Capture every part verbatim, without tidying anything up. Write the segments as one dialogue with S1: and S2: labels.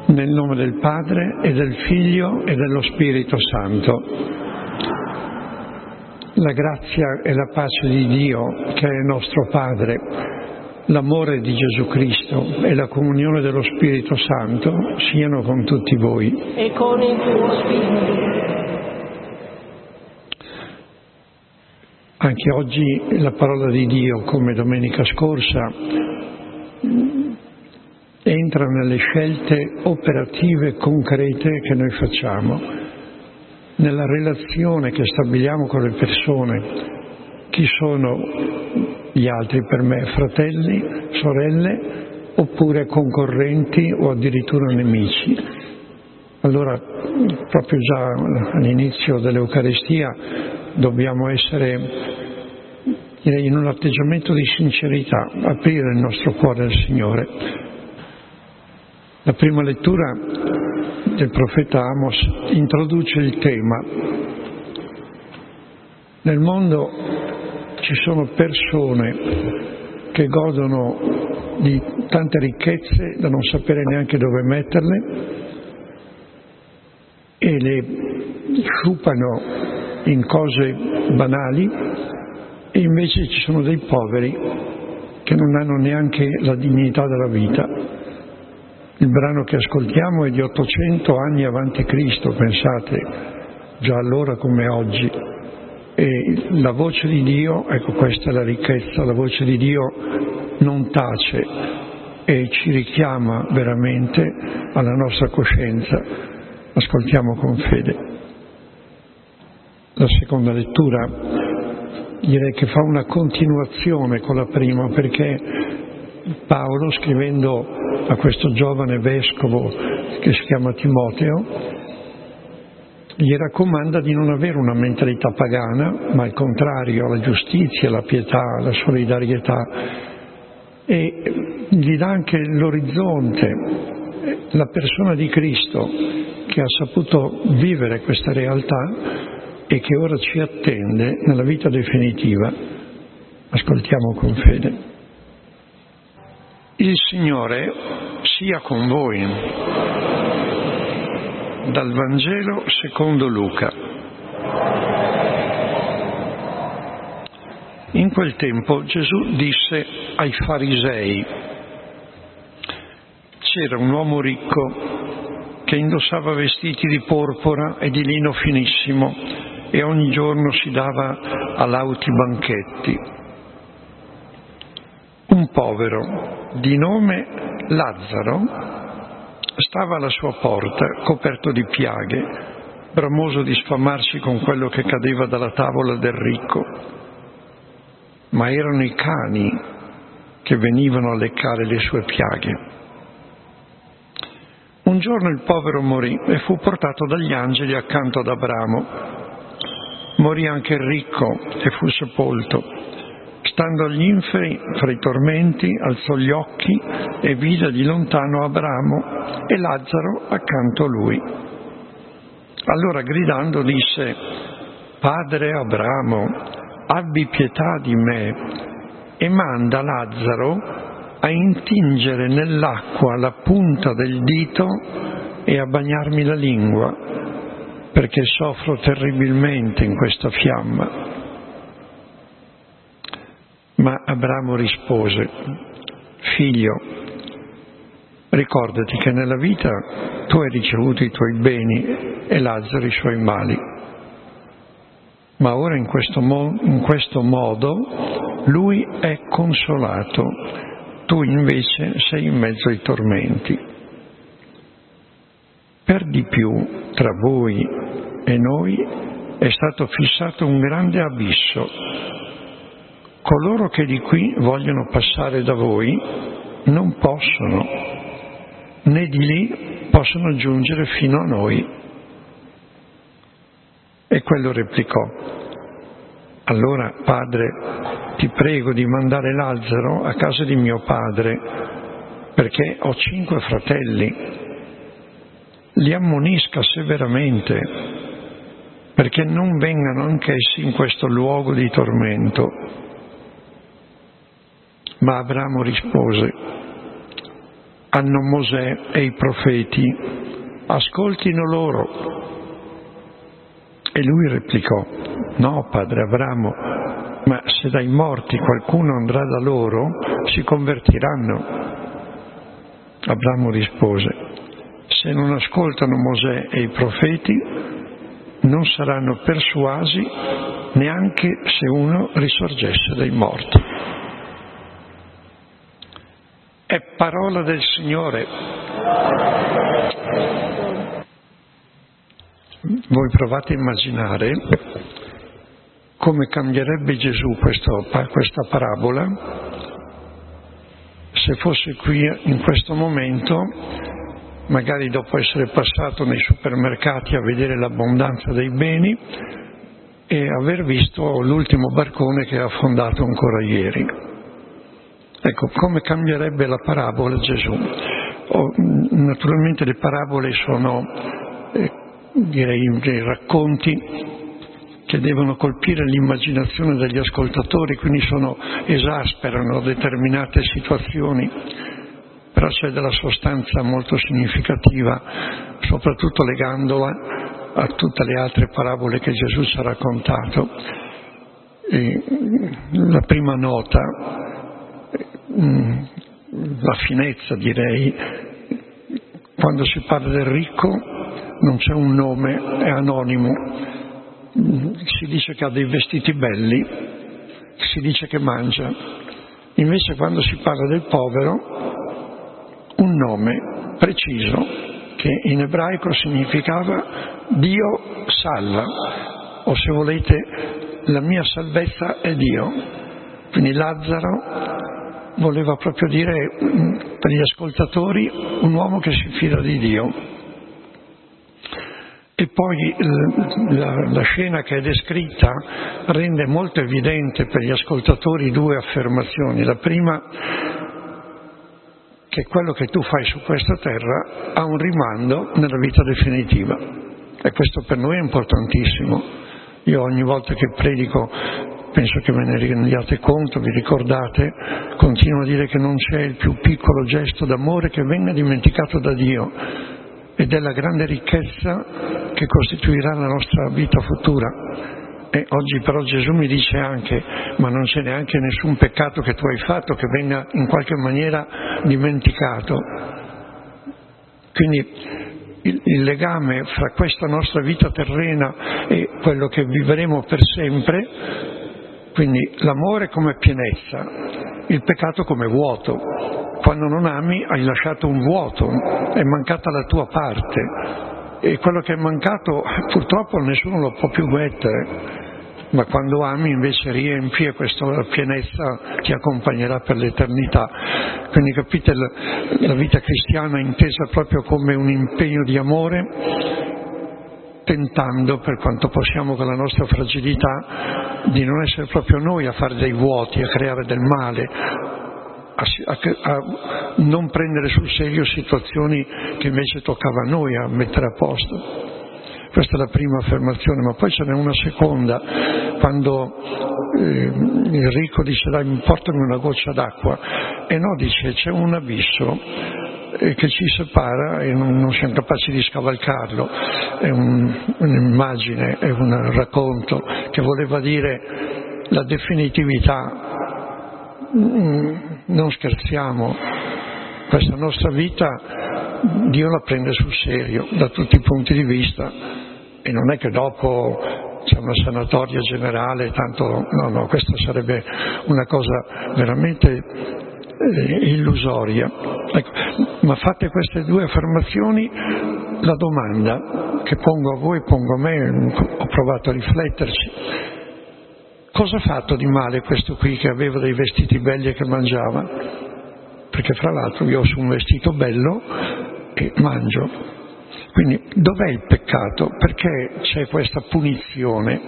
S1: Nel nome del Padre e del Figlio e dello Spirito Santo. La grazia e la pace di Dio, che è nostro Padre, l'amore di Gesù Cristo e la comunione dello Spirito Santo siano con tutti voi.
S2: E con il tuo spirito.
S1: Anche oggi la parola di Dio, come domenica scorsa, entra nelle scelte operative concrete che noi facciamo, nella relazione che stabiliamo con le persone. Chi sono gli altri per me? Fratelli, sorelle, oppure concorrenti o addirittura nemici? Allora, proprio già all'inizio dell'Eucaristia dobbiamo essere, direi, in un atteggiamento di sincerità, aprire il nostro cuore al Signore. La prima lettura del profeta Amos introduce il tema. Nel mondo ci sono persone che godono di tante ricchezze da non sapere neanche dove metterle e le sciupano in cose banali, e invece ci sono dei poveri che non hanno neanche la dignità della vita. Il brano che ascoltiamo è di ottocento anni avanti Cristo, pensate, già allora come oggi. E la voce di Dio, ecco, questa è la ricchezza, la voce di Dio non tace e ci richiama veramente alla nostra coscienza. Ascoltiamo con fede. La seconda lettura direi che fa una continuazione con la prima, perché Paolo, scrivendo a questo giovane vescovo che si chiama Timoteo, gli raccomanda di non avere una mentalità pagana, ma al contrario, la giustizia, la pietà, la solidarietà, e gli dà anche l'orizzonte, la persona di Cristo che ha saputo vivere questa realtà e che ora ci attende nella vita definitiva. Ascoltiamo con fede. Il Signore sia con voi. Dal Vangelo secondo Luca. In quel tempo Gesù disse ai farisei: c'era un uomo ricco che indossava vestiti di porpora e di lino finissimo e ogni giorno si dava a lauti banchetti. Un povero di nome Lazzaro stava alla sua porta, coperto di piaghe, bramoso di sfamarsi con quello che cadeva dalla tavola del ricco. Ma erano i cani che venivano a leccare le sue piaghe. Un giorno il povero morì e fu portato dagli angeli accanto ad Abramo. Morì anche il ricco e fu sepolto. Stando agli inferi, fra i tormenti, alzò gli occhi e vide di lontano Abramo e Lazzaro accanto a lui. Allora gridando disse: Padre Abramo, abbi pietà di me e manda Lazzaro a intingere nell'acqua la punta del dito e a bagnarmi la lingua, perché soffro terribilmente in questa fiamma. Ma Abramo rispose: Figlio, ricordati che nella vita tu hai ricevuto i tuoi beni e Lazzaro i suoi mali. Ma ora in questo, mo- in questo modo lui è consolato, tu invece sei in mezzo ai tormenti. Per di più, tra voi e noi è stato fissato un grande abisso. Coloro che di qui vogliono passare da voi non possono, né di lì possono giungere fino a noi. E quello replicò: allora, padre, ti prego di mandare Lazzaro a casa di mio padre, perché ho cinque fratelli. Li ammonisca severamente, perché non vengano anch'essi in questo luogo di tormento. Ma Abramo rispose: hanno Mosè e i profeti, ascoltino loro. E lui replicò: no, padre Abramo, ma se dai morti qualcuno andrà da loro, si convertiranno. Abramo rispose: se non ascoltano Mosè e i profeti, non saranno persuasi neanche se uno risorgesse dai morti. È parola del Signore. Voi provate a immaginare come cambierebbe Gesù questo, questa parabola se fosse qui in questo momento, magari dopo essere passato nei supermercati a vedere l'abbondanza dei beni e aver visto l'ultimo barcone che è affondato ancora ieri. Ecco, come cambierebbe la parabola Gesù. Oh, naturalmente le parabole sono, eh, direi, dei racconti che devono colpire l'immaginazione degli ascoltatori, quindi sono, esasperano determinate situazioni, però c'è della sostanza molto significativa, soprattutto legandola a tutte le altre parabole che Gesù ci ha raccontato. E la prima nota, la finezza direi, quando si parla del ricco non c'è un nome, è anonimo, si dice che ha dei vestiti belli, si dice che mangia. Invece quando si parla del povero, un nome preciso che in ebraico significava Dio salva, o se volete la mia salvezza è Dio. Quindi Lazzaro voleva proprio dire per gli ascoltatori un uomo che si fida di Dio. E poi la, la scena che è descritta rende molto evidente per gli ascoltatori due affermazioni. La prima, che quello che tu fai su questa terra ha un rimando nella vita definitiva, e questo per noi è importantissimo. Io ogni volta che predico, penso che ve ne rendiate conto, vi ricordate, continuo a dire che non c'è il più piccolo gesto d'amore che venga dimenticato da Dio, ed è la grande ricchezza che costituirà la nostra vita futura. E oggi però Gesù mi dice anche: ma non c'è neanche nessun peccato che tu hai fatto che venga in qualche maniera dimenticato. Quindi il, il legame fra questa nostra vita terrena e quello che vivremo per sempre, quindi l'amore come pienezza, il peccato come vuoto. Quando non ami hai lasciato un vuoto, è mancata la tua parte, e quello che è mancato purtroppo nessuno lo può più mettere, ma quando ami invece riempi, e questa pienezza ti accompagnerà per l'eternità. Quindi capite, la, la vita cristiana è intesa proprio come un impegno di amore, tentando per quanto possiamo con la nostra fragilità di non essere proprio noi a fare dei vuoti, a creare del male, A, a, a non prendere sul serio situazioni che invece toccava a noi a mettere a posto. Questa è la prima affermazione, ma poi ce n'è una seconda, quando eh, il ricco dice: dai, portami una goccia d'acqua, e no, dice, c'è un abisso eh, che ci separa e non, non siamo capaci di scavalcarlo. È un, un'immagine, è un racconto che voleva dire la definitività. Non scherziamo, questa nostra vita Dio la prende sul serio da tutti i punti di vista, e non è che dopo c'è una sanatoria generale, tanto no, no, questa sarebbe una cosa veramente eh, illusoria. Ecco, ma fatte queste due affermazioni, la domanda che pongo a voi, pongo a me, ho provato a rifletterci: cosa ha fatto di male questo qui che aveva dei vestiti belli e che mangiava? Perché fra l'altro io ho su un vestito bello e mangio. Quindi dov'è il peccato? Perché c'è questa punizione?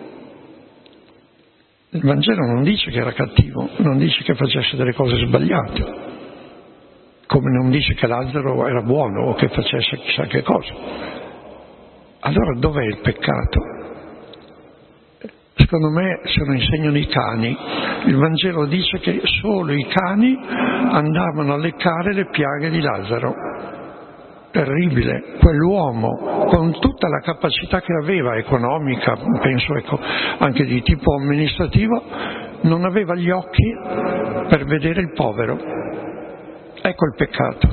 S1: Il Vangelo non dice che era cattivo, non dice che facesse delle cose sbagliate, come non dice che Lazzaro era buono o che facesse chissà che cosa. Allora dov'è il peccato? Secondo me se lo insegnano i cani, Il Vangelo dice che solo i cani andavano a leccare le piaghe di Lazzaro. Terribile, quell'uomo con tutta la capacità che aveva, economica, penso ecco, anche di tipo amministrativo, non aveva gli occhi per vedere il povero. Ecco il peccato.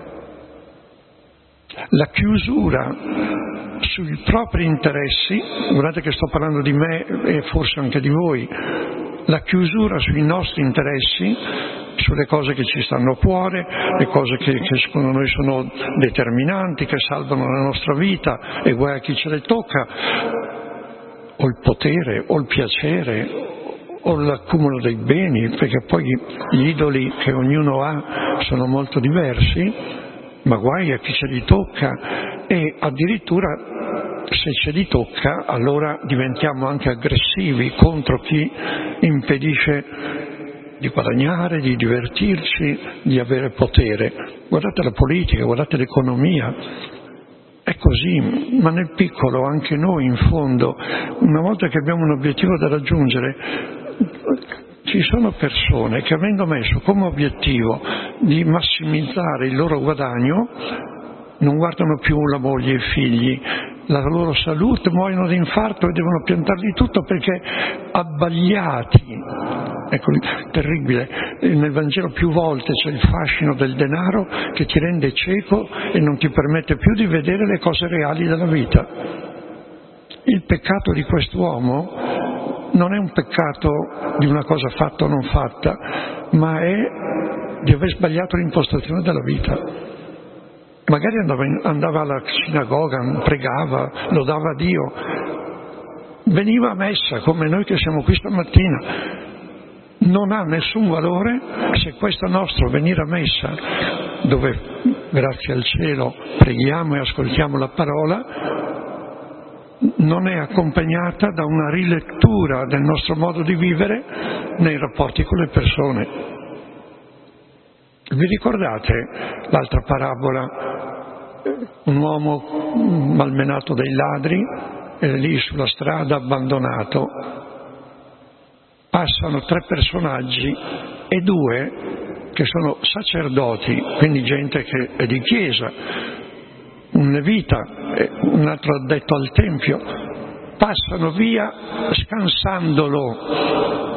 S1: La chiusura sui propri interessi, guardate che sto parlando di me e forse anche di voi, la chiusura sui nostri interessi, sulle cose che ci stanno a cuore, le cose che, che secondo noi sono determinanti, che salvano la nostra vita e guai a chi ce le tocca, o il potere, o il piacere, o l'accumulo dei beni, perché poi gli idoli che ognuno ha sono molto diversi, ma guai a chi ce li tocca, e addirittura se ce li tocca allora diventiamo anche aggressivi contro chi impedisce di guadagnare, di divertirci, di avere potere. Guardate la politica, guardate l'economia, è così, ma nel piccolo anche noi in fondo, una volta che abbiamo un obiettivo da raggiungere, ci sono persone che avendo messo come obiettivo di massimizzare il loro guadagno, non guardano più la moglie e i figli, la loro salute, muoiono di infarto e devono piantarli tutto perché abbagliati. Ecco, terribile. Nel Vangelo più volte c'è il fascino del denaro che ti rende cieco e non ti permette più di vedere le cose reali della vita. Il peccato di quest'uomo non è un peccato di una cosa fatta o non fatta, ma è di aver sbagliato l'impostazione della vita. Magari andava, in, andava alla sinagoga, pregava, lodava Dio, veniva a messa come noi che siamo qui stamattina. Non ha nessun valore se questo nostro venire a messa, dove grazie al cielo preghiamo e ascoltiamo la parola, non è accompagnata da una rilettura del nostro modo di vivere nei rapporti con le persone. Vi ricordate l'altra parabola? Un uomo malmenato dai ladri è lì sulla strada abbandonato. Passano tre personaggi e due che sono sacerdoti, quindi gente che è di chiesa, un levita e un altro addetto al tempio, passano via scansandolo.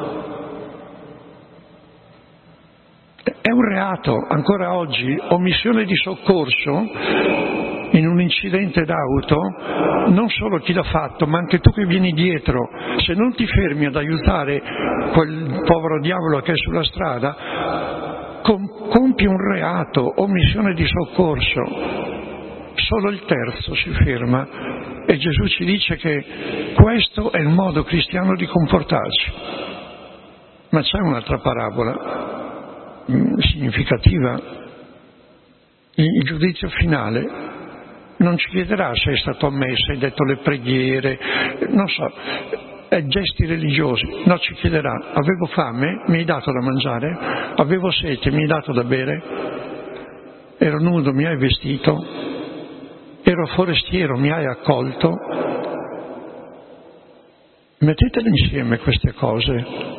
S1: È un reato, ancora oggi, omissione di soccorso in un incidente d'auto, non solo chi l'ha fatto, ma anche tu che vieni dietro, se non ti fermi ad aiutare quel povero diavolo che è sulla strada, compi un reato, omissione di soccorso. Solo il terzo si ferma e Gesù ci dice che questo è il modo cristiano di comportarci. Ma c'è un'altra parabola significativa, il giudizio finale. Non ci chiederà se è stato ammesso, hai detto le preghiere, non so, è gesti religiosi. No, ci chiederà: avevo fame, mi hai dato da mangiare? Avevo sete, mi hai dato da bere? Ero nudo, mi hai vestito? Ero forestiero, mi hai accolto? Mettetele insieme queste cose.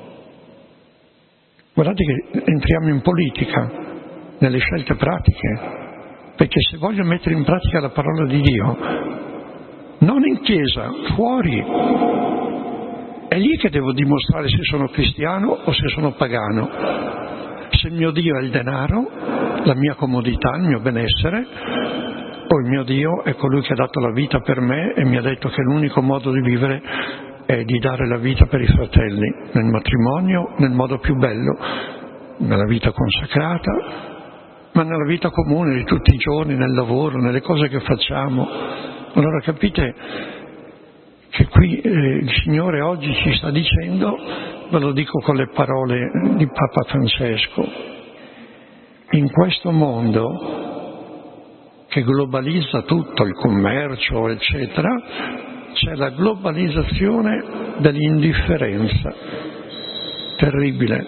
S1: Guardate che entriamo in politica, nelle scelte pratiche, perché se voglio mettere in pratica la parola di Dio, non in chiesa, fuori, è lì che devo dimostrare se sono cristiano o se sono pagano. Se il mio Dio è il denaro, la mia comodità, il mio benessere, o il mio Dio è colui che ha dato la vita per me e mi ha detto che l'unico modo di vivere è di dare la vita per i fratelli, nel matrimonio, nel modo più bello, nella vita consacrata, ma nella vita comune di tutti i giorni, nel lavoro, nelle cose che facciamo. Allora capite che qui eh, il Signore oggi ci sta dicendo, ve lo dico con le parole di Papa Francesco, in questo mondo che globalizza tutto, il commercio, eccetera, c'è la globalizzazione dell'indifferenza, terribile.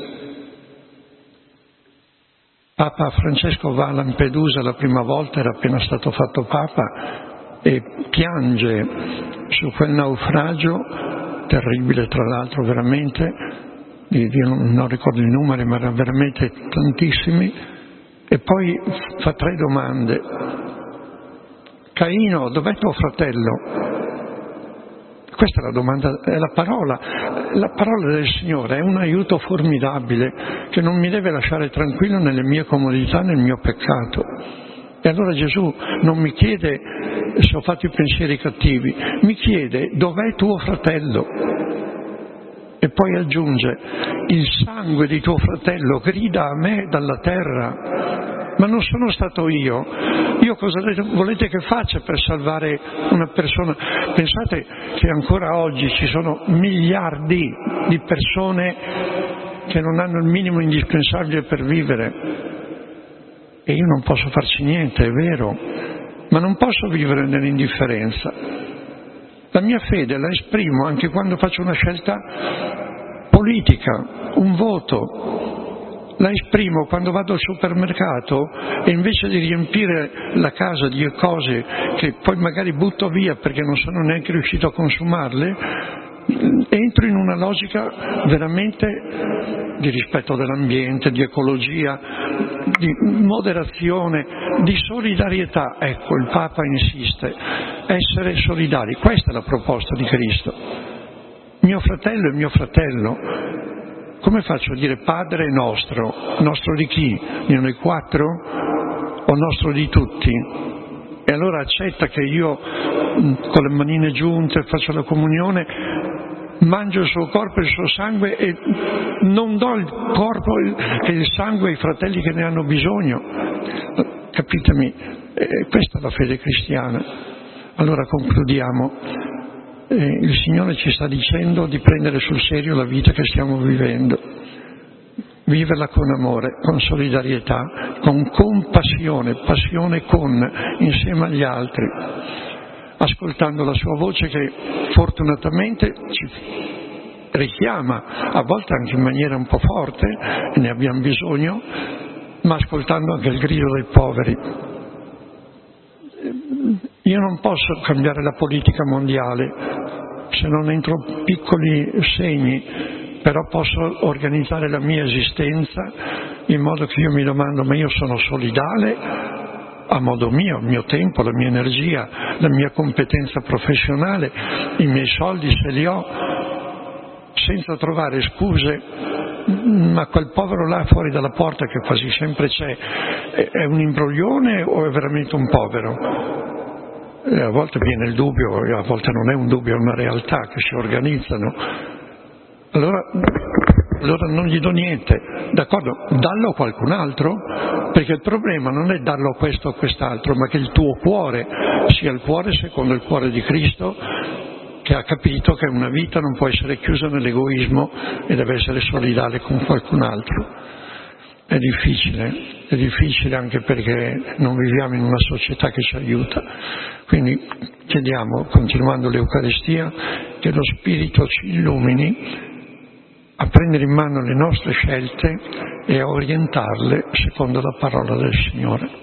S1: Papa Francesco va a Lampedusa la prima volta, era appena stato fatto Papa, e piange su quel naufragio, terribile tra l'altro veramente, io non, non ricordo i numeri, ma erano veramente tantissimi, e poi fa tre domande. Caino, dov'è tuo fratello? Questa è la domanda, è la parola. La parola del Signore è un aiuto formidabile che non mi deve lasciare tranquillo nelle mie comodità, nel mio peccato. E allora Gesù non mi chiede se ho fatto i pensieri cattivi, mi chiede dov'è tuo fratello? E poi aggiunge, il sangue di tuo fratello grida a me dalla terra. Ma non sono stato io. Io cosa volete che faccia per salvare una persona? Pensate che ancora oggi ci sono miliardi di persone che non hanno il minimo indispensabile per vivere. E io non posso farci niente, è vero, ma non posso vivere nell'indifferenza. La mia fede la esprimo anche quando faccio una scelta politica, un voto. La esprimo quando vado al supermercato e invece di riempire la casa di cose che poi magari butto via perché non sono neanche riuscito a consumarle, entro in una logica veramente di rispetto dell'ambiente, di ecologia, di moderazione, di solidarietà. Ecco, il Papa insiste, essere solidari. Questa è la proposta di Cristo. Mio fratello è mio fratello. Come faccio a dire Padre nostro? Nostro di chi? Di noi quattro? O nostro di tutti? E allora accetta che io con le manine giunte faccio la comunione, mangio il suo corpo e il suo sangue e non do il corpo e il sangue ai fratelli che ne hanno bisogno. Capitemi? Eh, questa è la fede cristiana. Allora concludiamo. Eh, il Signore ci sta dicendo di prendere sul serio la vita che stiamo vivendo, viverla con amore, con solidarietà, con compassione, passione con, insieme agli altri, ascoltando la sua voce che fortunatamente ci richiama, a volte anche in maniera un po' forte, e ne abbiamo bisogno, ma ascoltando anche il grido dei poveri. Io non posso cambiare la politica mondiale se non entro piccoli segni, però posso organizzare la mia esistenza in modo che io mi domando, ma io sono solidale a modo mio, il mio tempo, la mia energia, la mia competenza professionale, i miei soldi se li ho, senza trovare scuse. Ma quel povero là fuori dalla porta che quasi sempre c'è, è un imbroglione o è veramente un povero? E a volte viene il dubbio, e a volte non è un dubbio, è una realtà che si organizzano. Allora, allora non gli do niente, d'accordo? Dallo a qualcun altro, perché il problema non è darlo a questo o a quest'altro, ma che il tuo cuore sia il cuore secondo il cuore di Cristo, che ha capito che una vita non può essere chiusa nell'egoismo e deve essere solidale con qualcun altro. È difficile, è difficile anche perché non viviamo in una società che ci aiuta. Quindi chiediamo, continuando l'Eucaristia, che lo Spirito ci illumini a prendere in mano le nostre scelte e a orientarle secondo la parola del Signore.